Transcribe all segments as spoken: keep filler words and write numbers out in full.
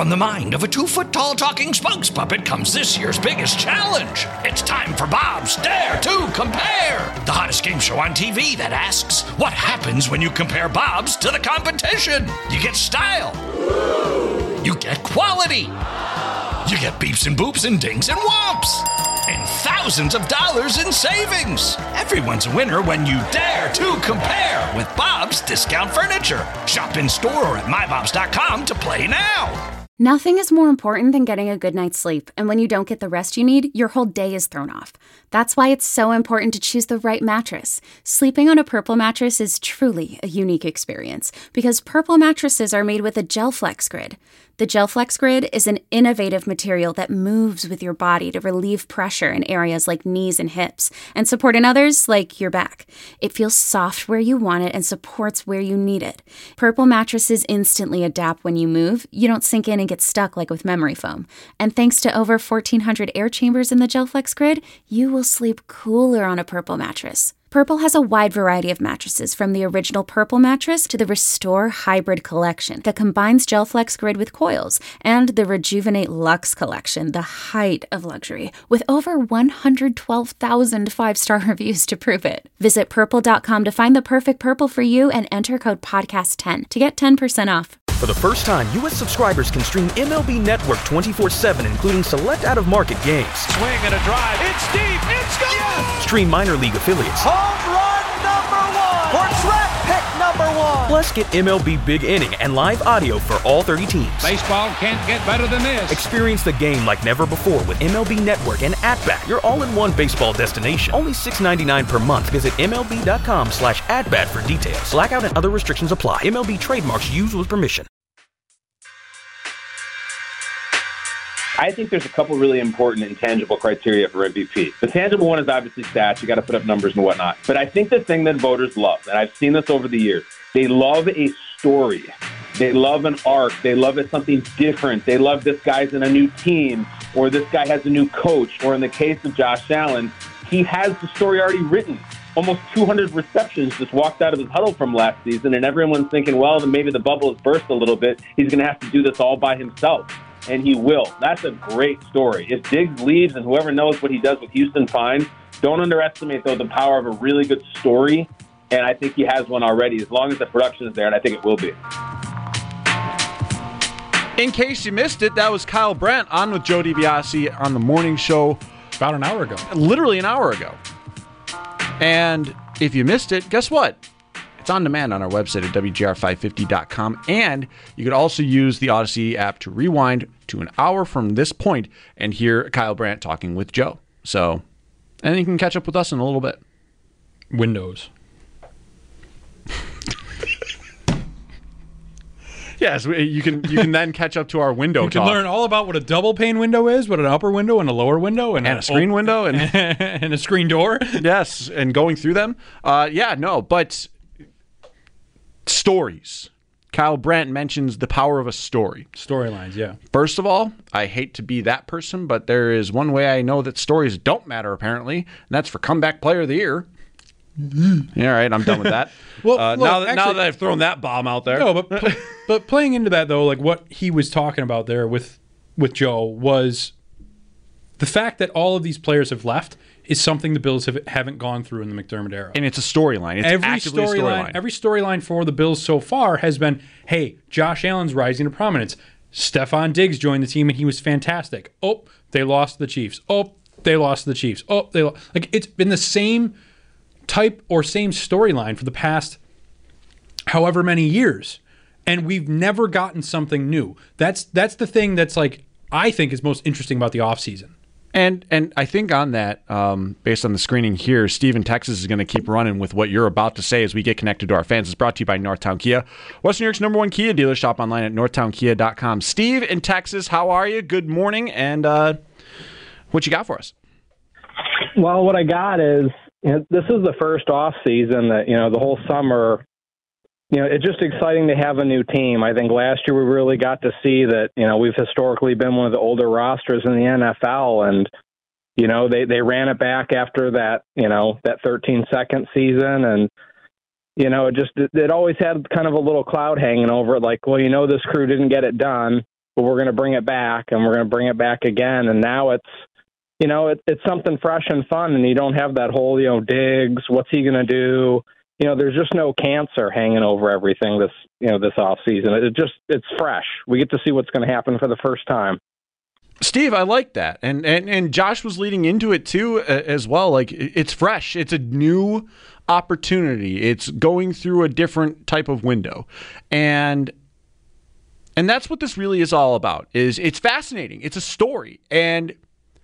From the mind of a two-foot-tall talking spokes puppet comes this year's biggest challenge. It's time for Bob's Dare to Compare, the hottest game show on T V that asks, what happens when you compare Bobs to the competition? You get style. You get quality. You get beeps and boops and dings and whomps. And thousands of dollars in savings. Everyone's a winner when you dare to compare with Bob's Discount Furniture. Shop in store or at my bobs dot com to play now. Nothing is more important than getting a good night's sleep, and when you don't get the rest you need, your whole day is thrown off. That's why it's so important to choose the right mattress. Sleeping on a Purple mattress is truly a unique experience, because Purple mattresses are made with a GelFlex Grid. The GelFlex Grid is an innovative material that moves with your body to relieve pressure in areas like knees and hips, and support in others like your back. It feels soft where you want it and supports where you need it. Purple mattresses instantly adapt when you move. You don't sink in and get stuck like with memory foam. And thanks to over fourteen hundred air chambers in the GelFlex Grid, you will sleep cooler on a Purple mattress. Purple has a wide variety of mattresses, from the original Purple mattress to the Restore Hybrid collection that combines GelFlex Grid with coils, and the Rejuvenate Luxe collection, the height of luxury, with over one hundred twelve thousand five-star reviews to prove it. Visit purple dot com to find the perfect Purple for you and enter code podcast ten to get ten percent off. For the first time, U S subscribers can stream M L B Network twenty-four seven, including select out-of-market games. Swing and a drive. It's deep. It's gone. Yes! Stream minor league affiliates. Home run number one. Or draft pick number one. Plus, get M L B Big Inning and live audio for all thirty teams. Baseball can't get better than this. Experience the game like never before with M L B Network and At-Bat, your all-in-one baseball destination. Only six dollars and ninety-nine cents per month. Visit M L B dot com slash at-bat for details. Blackout and other restrictions apply. M L B trademarks used with permission. I think there's a couple really important intangible criteria for M V P. The tangible one is obviously stats. You got to put up numbers and whatnot. But I think the thing that voters love, and I've seen this over the years, they love a story. They love an arc. They love it something different. They love this guy's in a new team, or this guy has a new coach, or in the case of Josh Allen, he has the story already written. Almost two hundred receptions, just walked out of his huddle from last season, and everyone's thinking, well, then maybe the bubble has burst a little bit. He's going to have to do this all by himself. And he will. That's a great story. If Diggs leaves and whoever knows what he does with Houston, fine. Don't underestimate, though, the power of a really good story. And I think he has one already, as long as the production is there, and I think it will be. In case you missed it, that was Kyle Brandt on with Joe DiBiase on the morning show about an hour ago. Literally an hour ago. And if you missed it, guess what? It's on demand on our website at W G R five fifty dot com, and you could also use the Odyssey app to rewind to an hour from this point and hear Kyle Brandt talking with Joe. So, and you can catch up with us in a little bit. Windows. Yes, you can. You can then catch up to our window. You can talk. learn all about what a double pane window is, what an upper window and a lower window, and, and a screen op- window, and and a screen door. Yes, and going through them. Uh, yeah, no, but. Stories. Kyle Brandt mentions the power of a story. Storylines, yeah. First of all, I hate to be that person, but there is one way I know that stories don't matter, apparently, and that's for Comeback Player of the Year. Mm-hmm. All right, I'm done with that. well, uh, look, now, that, actually, now that I've thrown that bomb out there. No, but pl- but playing into that, though, like what he was talking about there with, with Joe was the fact that all of these players have left is something the Bills have, haven't gone through in the McDermott era. And it's a storyline. It's every actively storyline, a storyline. Every storyline for the Bills so far has been, hey, Josh Allen's rising to prominence. Stephon Diggs joined the team and he was fantastic. Oh, they lost to the Chiefs. Oh, they lost to the Chiefs. Oh, they lost. Like, it's been the same type or same storyline for the past however many years. And we've never gotten something new. That's that's the thing that's like I think is most interesting about the offseason. And and I think on that, um, based on the screening here, Steve in Texas is going to keep running with what you're about to say as we get connected to our fans. It's brought to you by Northtown Kia, Western New York's number one Kia dealer. Shop online at northtown kia dot com. Steve in Texas, how are you? Good morning, and uh, what you got for us? Well, what I got is, you know, this is the first off season that, you know, the whole summer, you know, it's just exciting to have a new team. I think last year we really got to see that, you know, we've historically been one of the older rosters in the N F L, and, you know, they, they ran it back after that, you know, that thirteen second season. And, you know, it just, it, it always had kind of a little cloud hanging over it. Like, well, you know, this crew didn't get it done. but we're going to bring it back and we're going to bring it back again. And now it's, you know, it, it's something fresh and fun, and you don't have that whole, you know, Diggs, what's he going to do? You know, there's just no cancer hanging over everything this, you know, this off season. It just, it's fresh. We get to see what's going to happen for the first time. Steve, I like that. And, and and Josh was leading into it too uh, as well. Like, it's fresh. It's a new opportunity. It's going through a different type of window. And and that's what this really is all about. Is it's fascinating. It's a story. And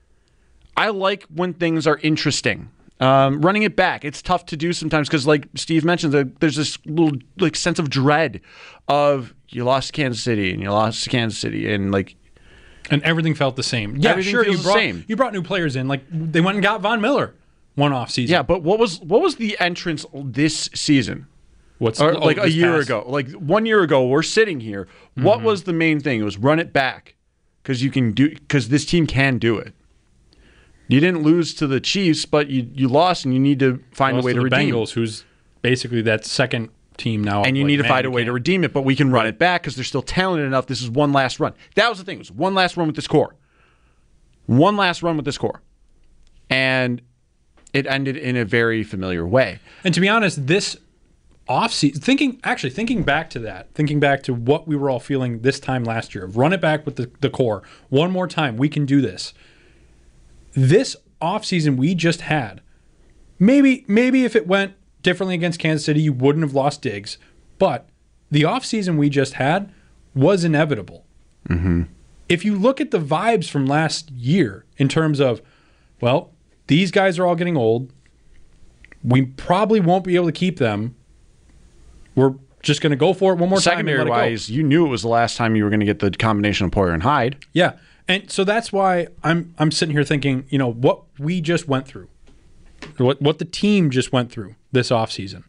I like when things are interesting. Um, running it back, it's tough to do sometimes because, like Steve mentioned, the, there's this little like sense of dread of you lost to Kansas City and you lost to Kansas City and like, and everything felt the same. Yeah, everything sure. feels You brought the same. you brought new players in, like they went and got Von Miller one off season. Yeah, but what was what was the entrance this season? What's or, oh, like a year past. ago? Like one year ago, we're sitting here. Mm-hmm. What was the main thing? It was run it back because you can do because this team can do it. You didn't lose to the Chiefs, but you, you lost, and you need to find lost a way to, to the redeem. Bengals, who's basically that second team now, and you like, need to man, find a way can't. to redeem it. But we can run it back because they're still talented enough. This is one last run. That was the thing. It was one last run with this core. One last run with this core, and it ended in a very familiar way. And to be honest, this offseason, thinking actually thinking back to that, thinking back to what we were all feeling this time last year, run it back with the, the core one more time. We can do this. This offseason we just had, maybe maybe if it went differently against Kansas City, you wouldn't have lost Diggs. But the offseason we just had was inevitable. Mm-hmm. If you look at the vibes from last year in terms of, well, these guys are all getting old. We probably won't be able to keep them. We're just going to go for it one more time. Secondary wise, you knew it was the last time you were going to get the combination of Poyer and Hyde. Yeah. And so that's why I'm I'm sitting here thinking, you know, what we just went through, what what the team just went through this offseason.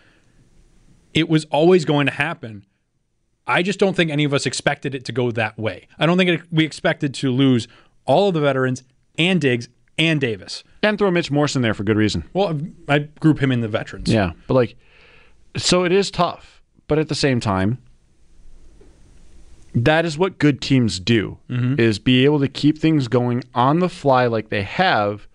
It was always going to happen. I just don't think any of us expected it to go that way. I don't think it, we expected to lose all of the veterans and Diggs and Davis. And throw Mitch Morse in there for good reason. Well, I group him in the veterans. Yeah, but like, so it is tough. But at the same time, that is what good teams do, mm-hmm. is be able to keep things going on the fly like they have.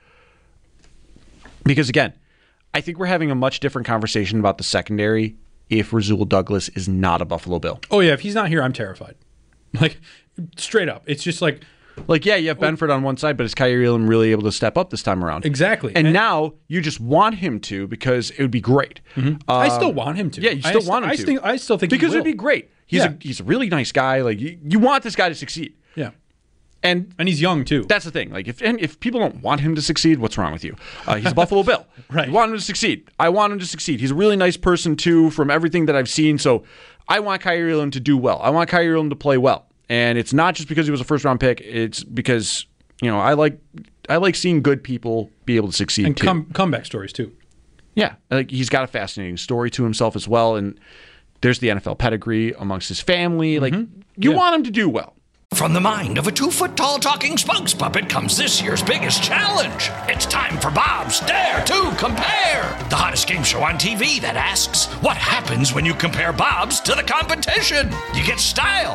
Because, again, I think we're having a much different conversation about the secondary if Rasul Douglas is not a Buffalo Bill. Oh, yeah. If he's not here, I'm terrified. Like, straight up. It's just like... Like, yeah, you have Benford on one side, but is Kyrie Elam really able to step up this time around? Exactly. And, and now you just want him to because it would be great. Mm-hmm. Uh, I still want him to. Yeah, you still I want him I to. Still, I still think because he will. it'd be great. He's yeah. a he's a really nice guy. Like you, you want this guy to succeed. Yeah. And and he's young too. That's the thing. Like if and if people don't want him to succeed, what's wrong with you? Uh, he's a Buffalo Bill. Right. You want him to succeed. I want him to succeed. He's a really nice person too, from everything that I've seen. So I want Kyrie Elam to do well. I want Kyrie Elam to play well. And it's not just because he was a first round pick. It's because, you know, I like I like seeing good people be able to succeed and too. come comeback stories too. Yeah, like he's got a fascinating story to himself as well, and there's the N F L pedigree amongst his family. Like Mm-hmm. you Yeah. want him to do well. From the mind of a two-foot-tall talking spokes puppet comes this year's biggest challenge. It's time for Bob's Dare to Compare, the hottest game show on T V that asks, what happens when you compare Bob's to the competition? You get style.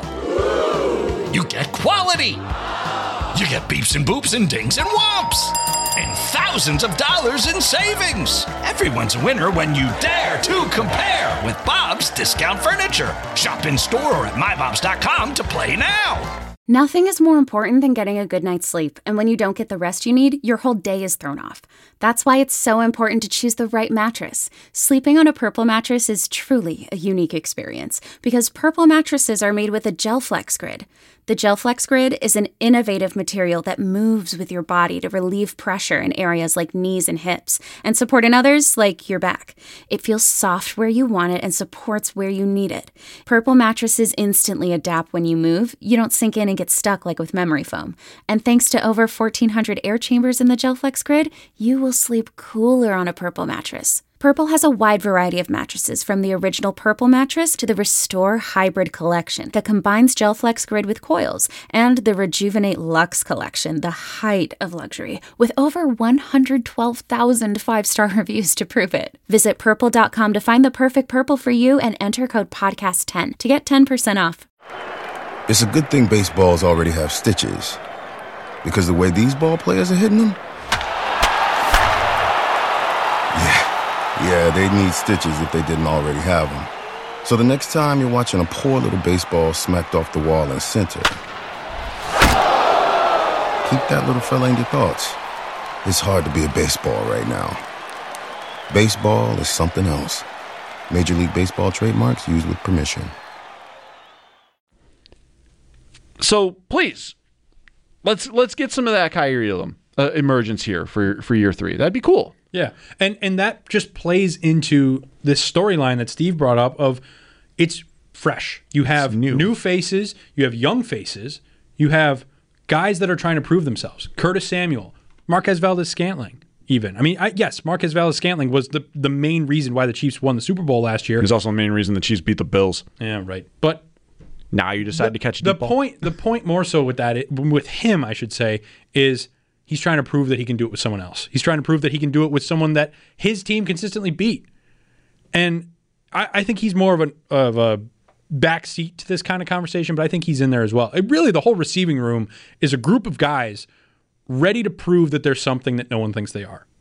You get quality. You get beeps and boops and dings and whomps. And thousands of dollars in savings. Everyone's a winner when you dare to compare with Bob's Discount Furniture. Shop in store or at my bobs dot com to play now. Nothing is more important than getting a good night's sleep, and when you don't get the rest you need, your whole day is thrown off. That's why it's so important to choose the right mattress. Sleeping on a Purple mattress is truly a unique experience, because Purple mattresses are made with a GelFlex Grid. The GelFlex Grid is an innovative material that moves with your body to relieve pressure in areas like knees and hips, and support in others like your back. It feels soft where you want it and supports where you need it. Purple mattresses instantly adapt when you move. You don't sink in and get stuck like with memory foam. And thanks to over fourteen hundred air chambers in the GelFlex Grid, you will sleep cooler on a Purple mattress. Purple has a wide variety of mattresses, from the original Purple mattress to the Restore Hybrid collection that combines GelFlex Grid with coils, and the Rejuvenate Luxe collection, the height of luxury, with over one hundred twelve thousand five-star reviews to prove it. Visit purple dot com to find the perfect Purple for you and enter code podcast ten to get ten percent off. It's a good thing baseballs already have stitches, because the way these ball players are hitting them, yeah, yeah, they'd need stitches if they didn't already have them. So the next time you're watching a poor little baseball smacked off the wall in center, keep that little fella in your thoughts. It's hard to be a baseball right now. Baseball is something else. Major League Baseball trademarks used with permission. So please, let's let's get some of that Kyrie Elam uh, emergence here for for year three. That'd be cool. Yeah, and and that just plays into this storyline that Steve brought up of it's fresh. You have new. new faces, you have young faces, you have guys that are trying to prove themselves. Curtis Samuel, Marquez Valdes-Scantling, even. I mean, I, yes, Marquez Valdes-Scantling was the the main reason why the Chiefs won the Super Bowl last year. He was also the main reason the Chiefs beat the Bills. Yeah, right. But now you decide the, to catch a the deep ball. point. The point more so with that, with him, I should say, is he's trying to prove that he can do it with someone else. He's trying to prove that he can do it with someone that his team consistently beat. And I, I think he's more of, an, of a backseat to this kind of conversation, but I think he's in there as well. It really, the whole receiving room is a group of guys ready to prove that there's something that no one thinks they are.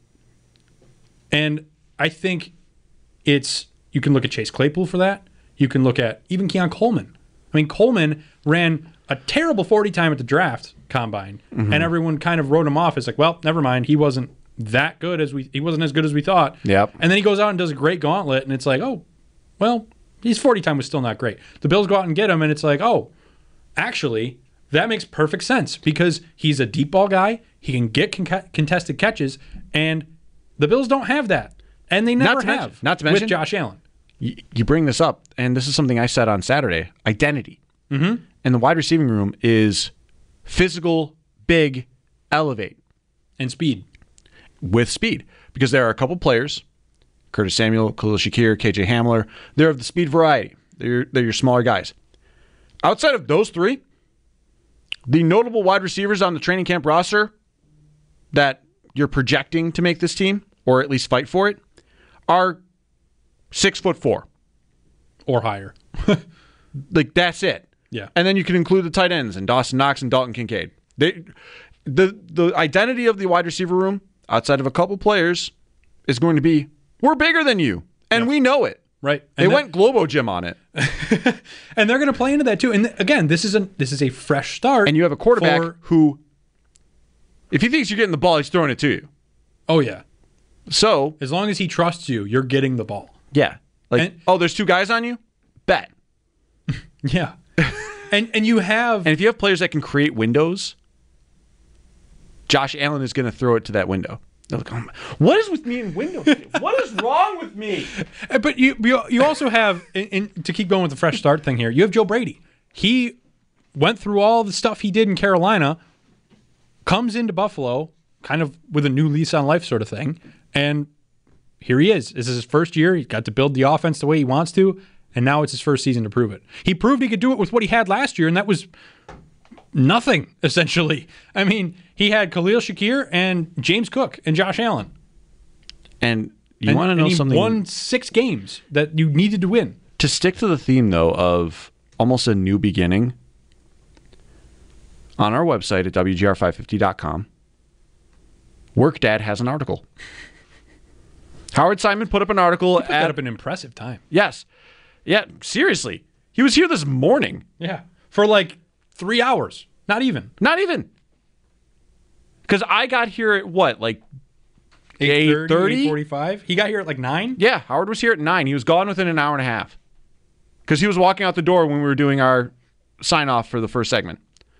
And I think it's, you can look at Chase Claypool for that. You can look at even Keon Coleman. I mean, Coleman ran a terrible forty time at the draft combine, mm-hmm. and everyone kind of wrote him off as like, well, never mind. He wasn't that good as we, he wasn't as good as we thought. Yep. And then he goes out and does a great gauntlet, and it's like, oh, well, his forty time was still not great. The Bills go out and get him, and it's like, oh, actually, that makes perfect sense because he's a deep ball guy. He can get con- contested catches, and the Bills don't have that, and they never not have. Mention, not to mention with Josh Allen. You, you bring this up, and this is something I said on Saturday: identity. Mm-hmm. And the wide receiving room is physical, big, elevate, and speed. With speed, because there are a couple players, Curtis Samuel, Khalil Shakir, K J Hamler. They're of the speed variety. They're they're your smaller guys. Outside of those three, the notable wide receivers on the training camp roster that you're projecting to make this team, or at least fight for it, are six foot four. Or higher. Like, that's it. Yeah. And then you can include the tight ends and Dawson Knox and Dalton Kincaid. They, the the identity of the wide receiver room, outside of a couple players, is going to be, we're bigger than you, and yeah. we know it. Right. And they that, went Globo Gym on it. And they're going to play into that too. And th- again, this is a this is a fresh start. And you have a quarterback for... who, if he thinks you're getting the ball, he's throwing it to you. Oh, yeah. So, as long as he trusts you, you're getting the ball. Yeah. Like, and, oh, there's two guys on you? Bet. Yeah. and and you have... And if you have players that can create windows, Josh Allen is going to throw it to that window. Like, oh, what is with me in windows? What is wrong with me? But you you, you also have, in, in, to keep going with the fresh start thing here, you have Joe Brady. He went through all the stuff he did in Carolina, comes into Buffalo, kind of with a new lease on life sort of thing, and here he is. This is his first year. He got to build the offense the way he wants to, and now it's his first season to prove it. He proved he could do it with what he had last year, and that was nothing, essentially. I mean, he had Khalil Shakir and James Cook and Josh Allen. And you want to know and he something? Won six games that you needed to win. To stick to the theme, though, of almost a new beginning, on our website at W G R five fifty dot com, WorkDad has an article. Howard Simon put up an article. He put at, that up an impressive time. Yes. Yeah, seriously. He was here this morning. Yeah. For like three hours. Not even. Not even. Because I got here at what, like eight thirty? eight forty-five? He got here at like nine? Yeah, Howard was here at nine. He was gone within an hour and a half. Because he was walking out the door when we were doing our sign-off for the first segment.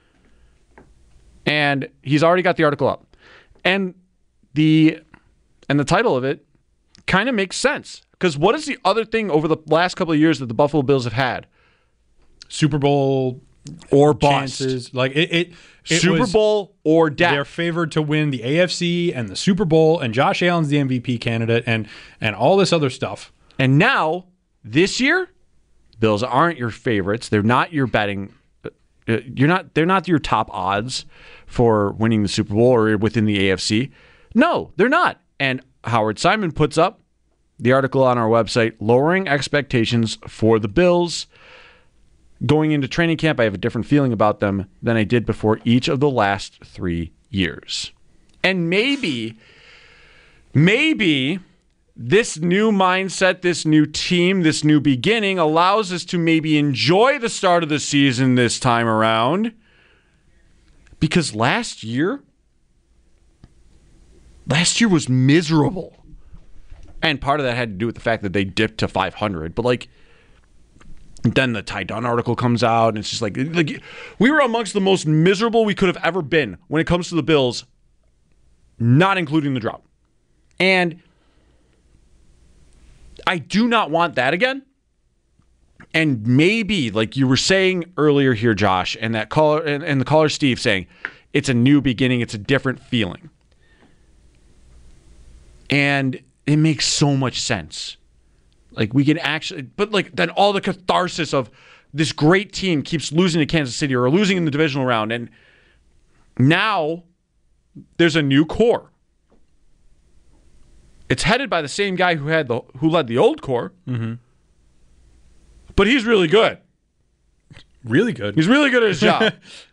And he's already got the article up. And the and the title of it kind of makes sense. Because what is the other thing over the last couple of years that the Buffalo Bills have had? Super Bowl or chances. bust. Like it, it, it Super Bowl or death. They're favored to win the A F C and the Super Bowl, and Josh Allen's the M V P candidate, and and all this other stuff. And now, this year, Bills aren't your favorites. They're not your betting. Uh, you're not. They're not your top odds for winning the Super Bowl or within the A F C. No, they're not. And Howard Simon puts up the article on our website, lowering expectations for the Bills. going into training camp, I have a different feeling about them than I did before each of the last three years. And maybe, maybe this new mindset, this new team, this new beginning allows us to maybe enjoy the start of the season this time around. Because last year, last year was miserable. And part of that had to do with the fact that they dipped to five hundred. But like, then the Ty Dunn article comes out, and it's just like, like we were amongst the most miserable we could have ever been when it comes to the Bills, not including the drop. And I do not want that again. And maybe, like you were saying earlier here, Josh, and that caller and, and the caller Steve saying, it's a new beginning, it's a different feeling. And it makes so much sense. Like we can actually, but like then all the catharsis of this great team keeps losing to Kansas City or losing in the divisional round, and now there's a new core. It's headed by the same guy who had the who led the old core, mm-hmm. but he's really good. Really good. He's really good at his job.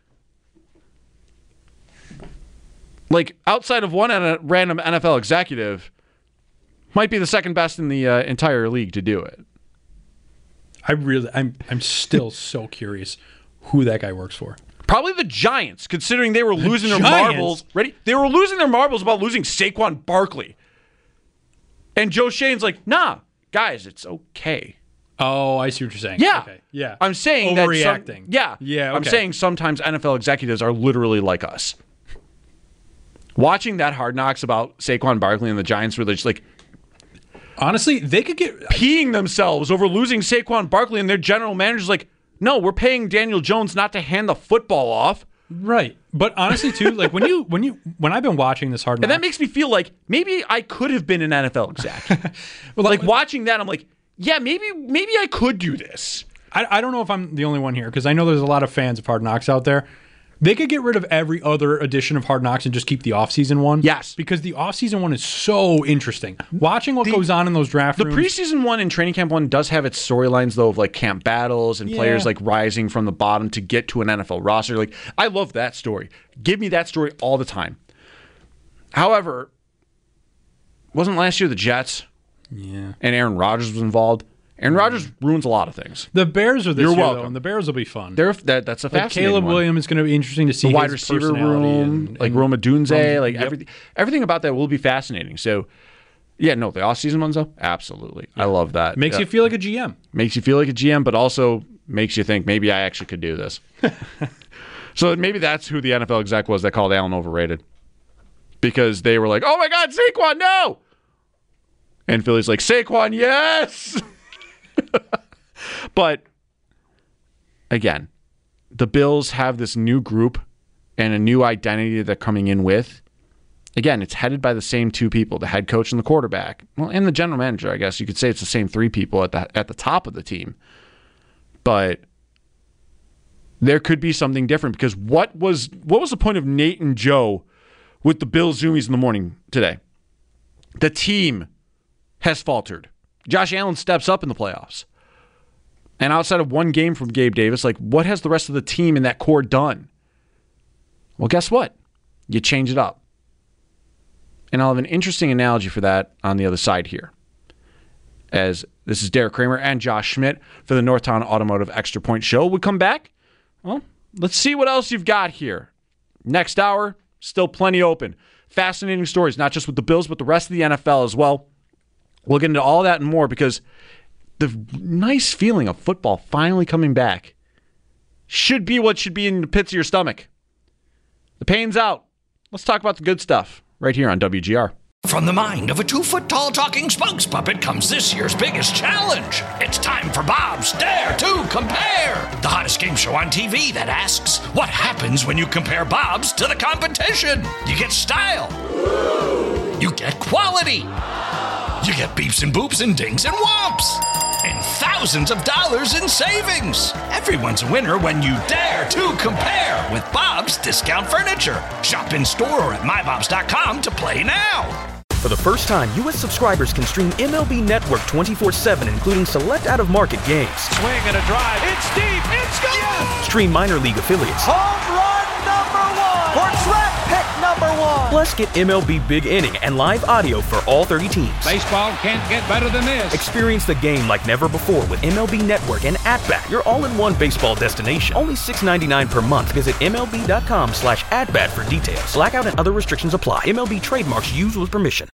Like outside of one random N F L executive, might be the second best in the uh, entire league to do it. I really, I'm, I'm still so curious who that guy works for. Probably the Giants, considering they were The losing Giants? their marbles. Ready? They were losing their marbles about losing Saquon Barkley, and Joe Shane's like, "Nah, guys, it's okay." Oh, I see what you're saying. Yeah, okay. yeah. I'm saying overreacting. That some, yeah, yeah. Okay. I'm saying sometimes N F L executives are literally like us. Watching that Hard Knocks about Saquon Barkley and the Giants, where they're just like, honestly, they could get peeing themselves over losing Saquon Barkley, and their general manager's like, no, we're paying Daniel Jones not to hand the football off. Right. But honestly, too, like when you when you when I've been watching this Hard Knocks, and that makes me feel like maybe I could have been an N F L exec. well, like watching that, I'm like, yeah, maybe maybe I could do this. I, I don't know if I'm the only one here, because I know there's a lot of fans of Hard Knocks out there. They could get rid of every other edition of Hard Knocks and just keep the offseason one. Yes. Because the offseason one is so interesting. Watching what the, goes on in those draft the rooms. The preseason one and training camp one does have its storylines, though, of like camp battles and yeah. players like rising from the bottom to get to an N F L roster. Like, I love that story. Give me that story all the time. However, wasn't last year the Jets? Yeah. And Aaron Rodgers was involved? Aaron Rodgers ruins a lot of things. The Bears are this You're year, welcome. though, and the Bears will be fun. They're, that, that's a like fascinating Caleb one. Williams is going to be interesting to see the wide his receiver room, and, like and Roma Dunze, Rome, like yep. everything. Everything about that will be fascinating. So, yeah, no, the off-season ones though, absolutely, yeah. I love that. Makes yeah. you feel like a G M. Makes you feel like a G M, but also makes you think maybe I actually could do this. So maybe that's who the N F L exec was that called Allen overrated, because they were like, "Oh my God, Saquon, no!" And Philly's like, "Saquon, yes." But again, the Bills have this new group and a new identity that they're coming in with. Again, it's headed by the same two people, the head coach and the quarterback. Well, and the general manager, I guess you could say it's the same three people at the at the top of the team. But there could be something different, because what was what was the point of Nate and Joe with the Bills Zoomies in the morning today? The team has faltered. Josh Allen steps up in the playoffs. And outside of one game from Gabe Davis, like, what has the rest of the team in that core done? Well, guess what? You change it up. And I'll have an interesting analogy for that on the other side here. As this is Derek Kramer and Josh Schmidt for the Northtown Automotive Extra Point Show. We come back. Well, let's see what else you've got here. Next hour, still plenty open. Fascinating stories, not just with the Bills, but the rest of the N F L as well. We'll get into all that and more, because the nice feeling of football finally coming back should be what should be in the pits of your stomach. The pain's out. Let's talk about the good stuff right here on W G R. From the mind of a two-foot-tall talking spokes puppet comes this year's biggest challenge. It's time for Bob's Dare to Compare, the hottest game show on T V that asks, what happens when you compare Bob's to the competition? You get style. You get quality. You get beeps and boops and dings and whomps. And thousands of dollars in savings. Everyone's a winner when you dare to compare with Bob's Discount Furniture. Shop in store or at my bobs dot com to play now. For the first time, U S subscribers can stream M L B Network twenty-four seven, including select out-of-market games. Swing and a drive. It's deep. It's gone. Yes! Stream minor league affiliates. Home run number one. For draft pick number one. Plus, get M L B Big Inning and live audio for all thirty teams. Baseball can't get better than this. Experience the game like never before with M L B Network and At-Bat, your all-in-one baseball destination. Only six dollars and ninety-nine cents per month. Visit MLB.com slash at-bat for details. Blackout and other restrictions apply. M L B trademarks used with permission.